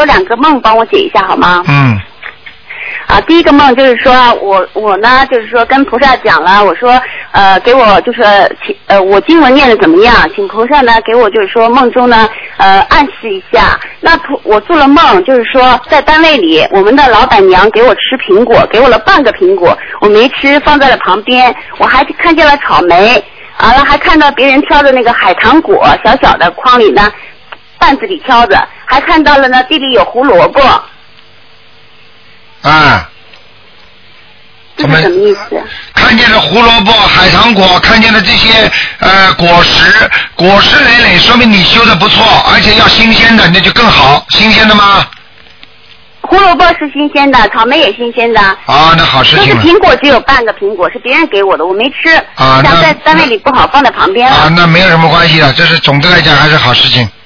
2个梦帮我解一下好吗？第一个梦就是说我呢就是说跟菩萨讲了，我说给我就是我经文念的怎么样，请菩萨呢给我就是说梦中呢暗示一下。那我做了梦，就是说在单位里我们的老板娘给我吃苹果，给我了半个苹果，我没吃，放在了旁边。我还看见了草莓，完了还看到别人挑的那个海棠果，小小的筐里呢担子里挑着，还看到了呢地里有胡萝卜。这是什么意思？ 看见了胡萝卜、海棠果，看见了这些果实累累，说明你修的不错，而且要新鲜的，那就更好。新鲜的吗？ 胡萝卜是新鲜的，草莓也新鲜的。 那好事情了。 就是苹果只有半个苹果，是别人给我的，我没吃。像在单位里不好，放在旁边了。 那没有什么关系的，这是总的来讲还是好事情。